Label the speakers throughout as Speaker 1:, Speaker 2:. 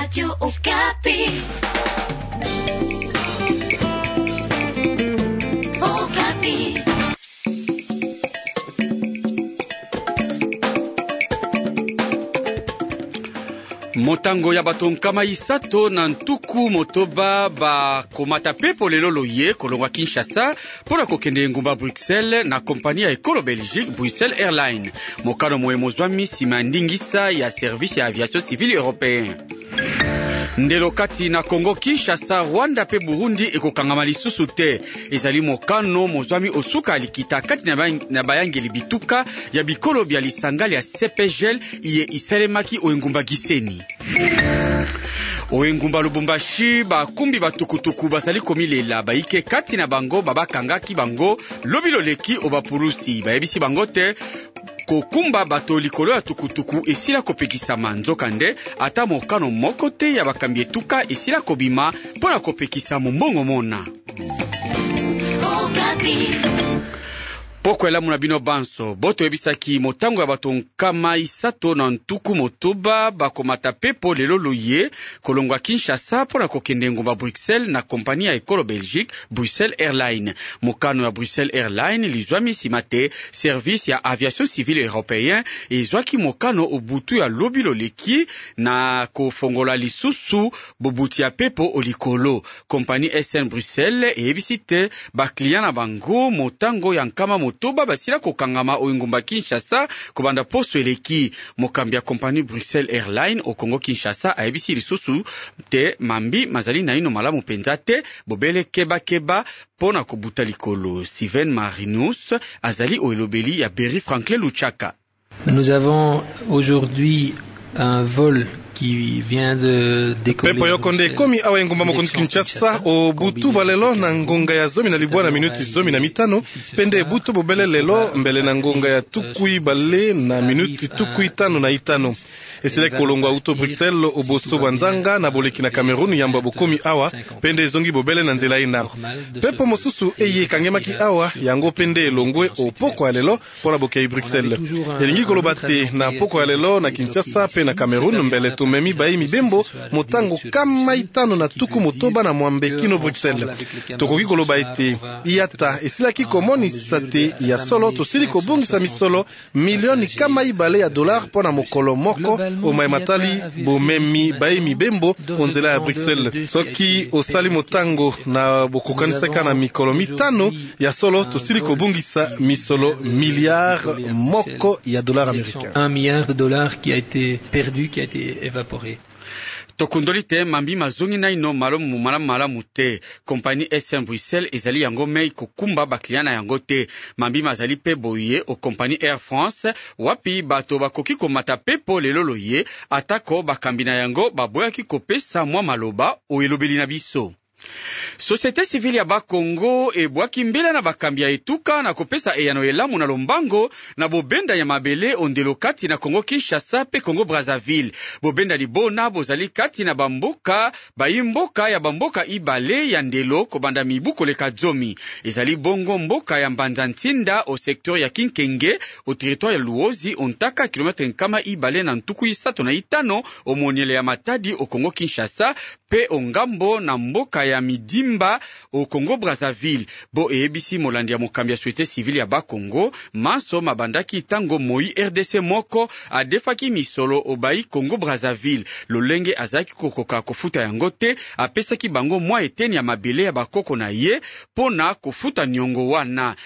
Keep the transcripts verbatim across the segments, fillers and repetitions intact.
Speaker 1: Radio Okapi. Okapi.
Speaker 2: Motango ya bato nkama isato na ntuku motoba ba komata pepo lelo loye kolongwa Kinshasa pona kokende ngumba Bruxelles na kompani ya ekolo Belgique Bruxelles Airlines. Mokano moemozwami sima ndingisa ya service ya aviation civile européen. Ndelo kati na Congo Kinshasa, Rwanda pe Burundi ekokangama lisusu te. Ezali mokano mozwami osuka alikita kati na bayangeli bituka ya bikolo bya lisangali ya C P G L iye isalemaki oengumba Giseni. Oengumba Lubumbashi bakumbi batukutuku basali komilela baike kati na bango babakangaki bango lobilo leki obapulusi bayebisi bango te kokumba bato likolo ya tukutuku esila kopekisama nzokande ata mokano moko te ya bakambi etuka esila kobima mpona kopekisa mombongo mona. Poko elamu na bino banso, boto ebisaki motango ya bato nkama isato na ntuku motoba bakomata pepo lelo loye kolongwa Kinshasa pona kokende ngumba Bruxelles na kompani ya ekolo Belgique Bruxelles Airlines. Mokano ya Bruxelles Airlines lizwami simate service ya aviation civile européen ezwaki mokano obutu ya lobilo leki na kofongola lisusu bobuti ya pepo olikolo. Kompani S N Bruxelles ebisite ba client na bango motango ya nkama motoba toba basila kokangama oingumba Kinshasa kobanda poso eleki. Mokambi ya kompani Bruxelles Airlines o Congo Kinshasa ayebisi lisusu te mambi mazali na ino malamu penza te bobele keba keba pona kobuta likolo. Steven Marinus azali o elobeli ya Berry Franklin Luchaka.
Speaker 3: Nous avons aujourd'hui un vol qui vient de décoller.
Speaker 4: Pepo yokonde komi awa engumba mokonzi Kinshasa o butu balelo na ngonga ya zomi na libwa na minuti zomi na mitano pende butu bobele lelo mbele na ngonga ya tukui bale na minuti tukui tano na itano. Esile kolongwa uto Bruxelles oboso banzanga na boleki na Cameroun yamba bokomi awa pende zongi bobele na nzela ina. Pepo mosusu eye kangemaki awa yango pende longwe o poko alelo pona bokei Bruxelles. Elingi kolobate na poko alelo na Kinshasa pe na Cameroun mbele tumemi bayi mibembo motango kama itano na tuku motoba na mwambe kino Bruxelles. Tokoki koloba ete iata esilaki komoni sate ya solo tosili kobungisa misolo milioni kama ibale ya dolar pona mokolo moko o maimatali bomemi bayi mibembo onzela ya Bruxelles. Soki osali motango na bokokanisaka na mikolo mitano ya solo tosili kobungisa misolo milliard moko ya dolar américain.
Speaker 3: Un milliard de dollars qui a été perdu, qui a été évaporé.
Speaker 2: Tokundoli te mambi mazongi na ino malamu malamu malamu te. Kompani S N Bruxelles ezali yango mei kokumba bakliana yango te. Mambi mazali pe boye o kompani Air France wapi bato bakoki komata pepo lelo loye atako bakambina yango baboyaki kopesa mwa maloba o elobeli na biso. Société civile ya Bakongo ebwaki mbela na bakambi ya etuka na kopesa eyano elamu na lombango na bobenda ya mabele ondelo kati na Congo Kinshasa pe Congo Brazzaville. Bobenda libona bozali kati na bamboka bayimboka ya bamboka ibale ya ndelo kobanda mibuko leka zomi. Ezali bongo mboka ya Mbanza-Ntinda au secteur ya Kinkenge au territoire ya Luozi ontaka kilometre nkama ibale na ntuku isato na itano o moniele ya Matadi au Congo Kinshasa pe ongambo na mboka ya Midimba au Congo Brazzaville. Bo ebisi molandi ya mokambi ya société civile ya Bakongo maso mabandaki tango moi R D C moko adefaki misolo obai Congo Brazzaville. Lolenge azaki kokoka kofuta yango te apesaki bango mwa eteni ya mabele ya bakoko na ye pona kofuta nyongo wana.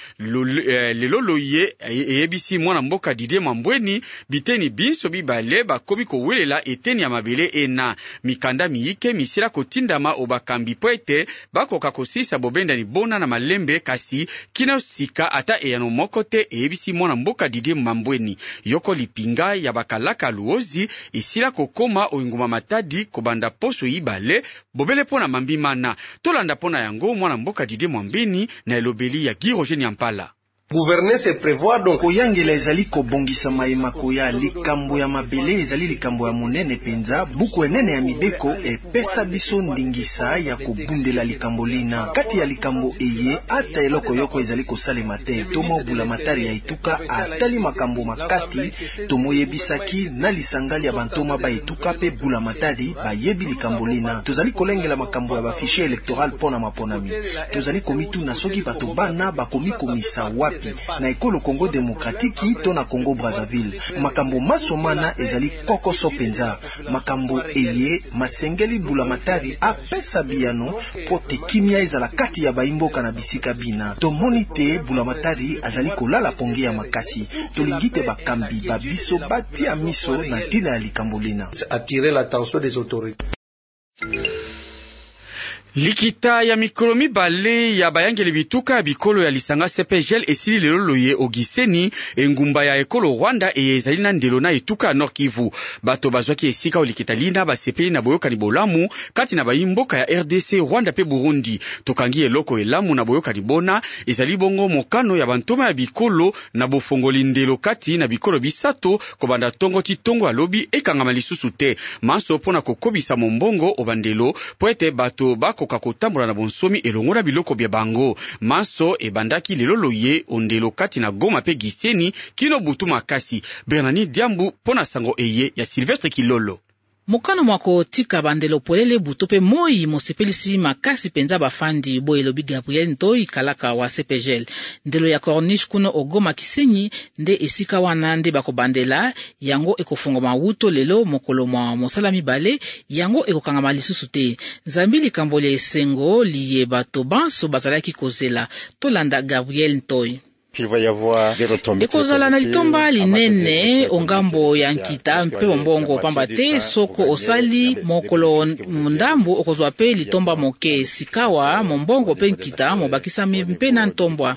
Speaker 2: Lelo loye ebisi mwana mboka Didier Mambweni biteni binso bibale bakobi kowelela eteni ya mabele ena mikanda miyike misila kotindama obakambi po ete bakoka kosisa bobenda ni bona na malembe kasi kina sika ata eyano moko te ebisi mwana mboka Didier Mambweni. Yoko lipinga ya bakalaka Luozi isila kokoma oinguma Matadi kobanda poso ibale bobele pona mambimana tolanda pona yango mwana mboka Didier Mambweni na elobeli ya Guy Roger Nyampala.
Speaker 5: Gouverner se prévoit donc
Speaker 6: koyangela ezali kobongisa mayema koya likambo ya mabele ezali likambo ya monene penza buku enene ya mibeko epesa biso ndingisa ya kobundela likambo lina kati ya likambo eye ata eloko yoko ezali kosalema te tomobula matari ya ituka atali makambo makati tomoyebisaki na lisangali ya bantoma ba ituka pe bula matari bayebi likambo lina tozali kolengela makambo ya bafichier électoral pona maponami tozali komitu na soki bato bana bakomi komisa wapi na ekolo Congo Demokratiki to na Congo Brazzaville makambo masomana ezali kokoso penza makambo eye masengeli bula matari apesa biano pote kimia ezala kati ya baimboka na bisika bina tomoni te bula matari azali kolala pongi ya makasi tolingite bakambi babiso batia miso na tina ya likambo lina
Speaker 5: attirer l'attention des autorités.
Speaker 2: Likita ya mikolo mibale ya bayangeli bituka ya bikolo ya lisanga C P G L esili lelo loye ogiseni engumba ya ekolo Rwanda eye ezali na ndelo na etuka ya Nord Kivu bato bazwaki esika olikita lina basepeli na boyoka ni bolamu kati na bayimboka ya R D C Rwanda pe Burundi tokangi eloko elamu na boyoka ni bona ezali bongo mokano ya bantoma ya bikolo na bofongoli ndelo kati na bikolo bisato kobanda tongo titongo alobi ekangama lisusu te maso pona kokobisa mombongo obandelo po ete bato bako kotambola na bonsomi elongola biloko bya bango maso ebandaki lelo loye ondelo kati na Goma pe Giseni kino butu makasi Bernani Diambu pona sango eye ya Sylvestre Kilolo.
Speaker 7: Mokano mwako tika bandelo polele butope moi mosepelisi makasi penza bafandi bo elobi Gabriel Ntoi kalaka wa C P G L ndelo ya Corniche kuno ogoma Kisenyi nde esika wana nde bakobandela yango ekofunga mawuto lelo mokolo mwa mosala mibale yango ekokanga lisusu te Zambili kambole esengo liye bato banso bazalaki kozela tolanda Gabriel Ntoi. Ekozala na litomba linene ongambo ya nkita mpe mbongo pamba te soko osali mokolo ndambu okozwa pe litomba moke sikawa mbongo pe nkita mobakisa mpe na ntombwa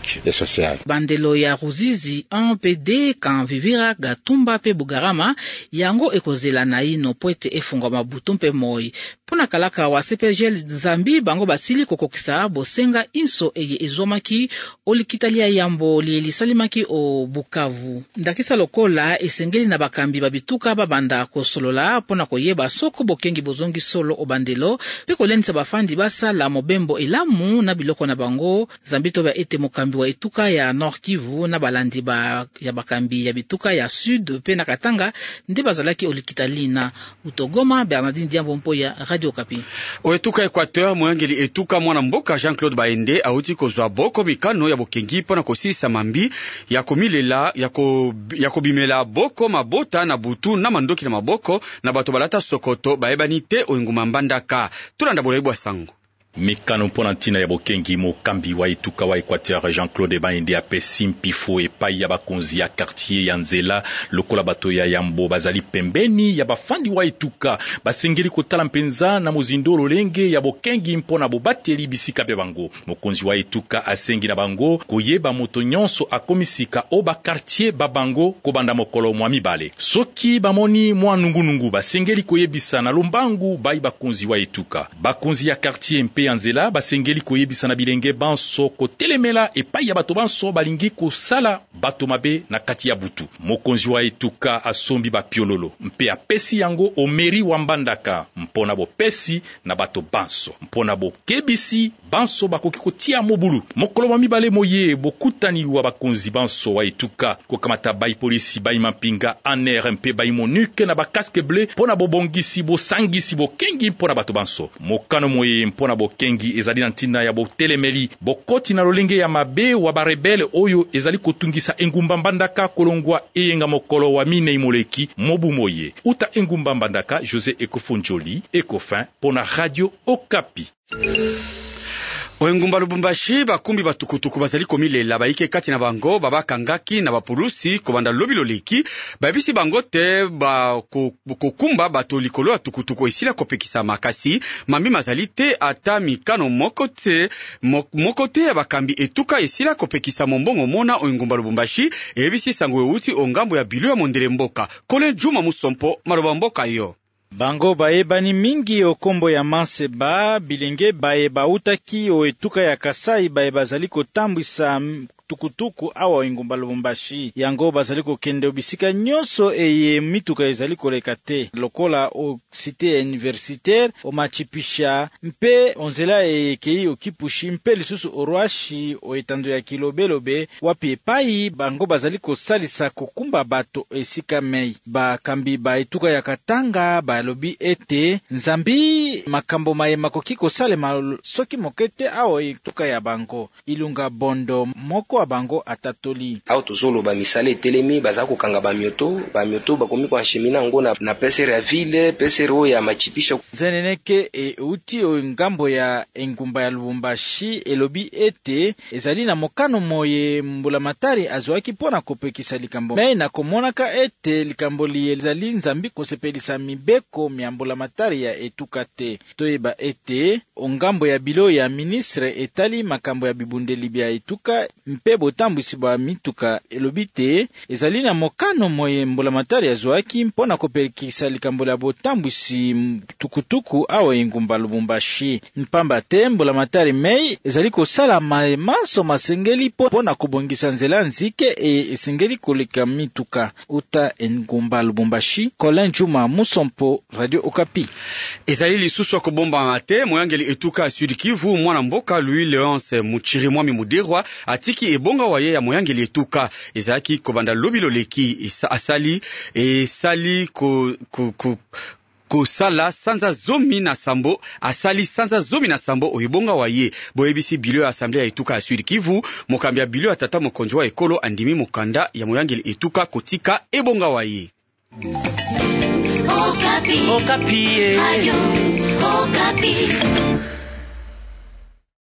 Speaker 7: bandelo ya Ruzizi un P D kan Vivira Gatumba pe Bugarama yango ekozela na ino poete efunga mabutu mpe moi pona kalaka wa C P G L Zambi bango basili kokokisa bosenga inso eye ezomaki olikitalia yambo lisalimaki o Bukavu ndakisa lokola esengeli na bakambi babituka babanda kosolola pona koyeba soko bokengi bozongi solo obandelo pe kolenisa bafandi basala mobembo elamu na biloko na bango Zambito ba ete mokambi wa etuka ya Nord Kivu na balandi ba ya bakambi ya bituka ya Sud pe na Katanga ndi bazalaki olikitalina utogoma Bernardine Diambo Mpoya Radio Kapi.
Speaker 2: O etuka Equateur moyangeli etuka mwana mboka Jean-Claude Baende auti kozwa boko mikano ya bokengi pona kosisa mambi ya komilela ya ko ya kobimela boko mabota na butu na mandoki na maboko na bato balata sokoto baebani te oinguma mbandaka tulanda boleibwa sango
Speaker 8: mikano mpona ntina ya bokengi mokambi wa etuka wa Equateur Jean-Claude Baende apesi mpifo epai ya bakonzi ya quartier ya nzela lokola bato ya yambo bazali pembeni ya bafandi wa etuka basengeli kotala mpenza na mozindo lolenge ya bokengi mpona bobateli bisika pe bango mokonzi wa etuka asengi na bango koyeba moto nyonso akomisika o ba quartier babango kobanda mokolo mwa mibale soki bamoni mwa nungunungu basengeli koyebisa na lombangu bai bakonzi wa etuka bakonzi ya quartier mpe anzela basengeli koyebisa na bilenge banso kotelemela epai ya bato banso balingi kosala bato mabe na kati ya butu mokonzi wa etuka asombi bapiololo mpe apesi yango omeri wa mbandaka mpona bopesi na bato banso mpona bokebisi banso bakoki kotia mobulu mokolo wa mibale moye bokutani wa bakonzi banso wa etuka kokamata bai polisi bai mampinga N R mpe bai monuke na bakaske ble mpona bobongisi bosangisi bokengi mpona bato banso mokano moye mpona bokengi ezali na ntina ya botelemeli bokoti na lolenge ya mabe wa barebele oyo ezali kotungisa engumba mbandaka kolongwa eyenga mokolo wa mine imoleki mobu moye uta engumba mbandaka José Ekofonjoli Ekofin pona Radio Okapi.
Speaker 2: Oengumba Lubumbashi bakumbi batukutuku bazali komilela baike kati na bango babakangaki na bapulusi kobanda lobi loleki babisi bango te ba kokumba bato likolo ya tukutuku esila kopekisa makasi mambi mazali te ata mikano moko te moko te ya bakambi etuka esila kopekisa mombongo mona Oengumba Lubumbashi ebisi sango euti ongambo ya bilo ya mondele mboka Kole Juma Musompo maloba mboka yo
Speaker 9: bango baebani mingi okombo ya Manseba bilenge bae bautaki o etuka ya Kasai bae bazali kotambwisa tukutuku awa ingumba Lubumbashi yango bazali kokende obisika nyonso eye mituka ezali koleka te lokola o cité universitaire o machipisha mpe onzela ekei okipushi mpe lisusu orwashi o etando ya kilobelobe wapi epai bango bazali kosalisa kokumba bato esika mei bakambi ba etuka ya Katanga balobi ete nzambi makambo mayema koki kosalema soki mokete awa etuka ya bango Ilunga Bondo moko wa bango atatoli
Speaker 10: au tozolo ba misale telemi baza kokanga ba mioto ba mioto bakomi kwa nshimina ngo na, na pesere ya ville pesere ya machipisha
Speaker 9: zeneneke e uti o ngambo ya engumba ya Lubumbashi elobi ete ezali na mokano moye mbulamatari azwaki pona kopekisa likambo me na komonaka ete likambo liyezali nzambi kosepelisa mibeko miambulamatari ya etuka te toyeba ete ongambo ya bilo ya ministre etali makambo ya bibundeli bya etuka mpe botambwisi ba mituka elobi te ezali na mokano moye mbulamatari azwaki mpona kopekisa likambo la botambwisi tukutuku awa engumba Lubumbashi mpamba te mbulamatari mei ezali kosala maso masengeli pona kubongisa nzela nzike e esengeli koleka mituka uta engumba Lubumbashi. Colin Juma Musompo, Radio Okapi.
Speaker 2: Ezali lisusu akobomba mate moyangeli etuka Sud Kivu mwana mboka Louis Léonce Muchirimwami Muderwa atiki ebonga waye ya moyangeli etuka ezaki kobanda lobilo leki asali esali ko ko ko kosala sanza zomi na sambo asali sanza zomi na sambo oyibonga waye boyebisi bilo ya assemblée ya etuka ya Sud Kivu mokambi ya bilo ya tata mokonzi wa ekolo andimi mokanda ya moyangeli etuka kotika ebonga waye.
Speaker 1: Okapi. Okapi. Radio Okapi.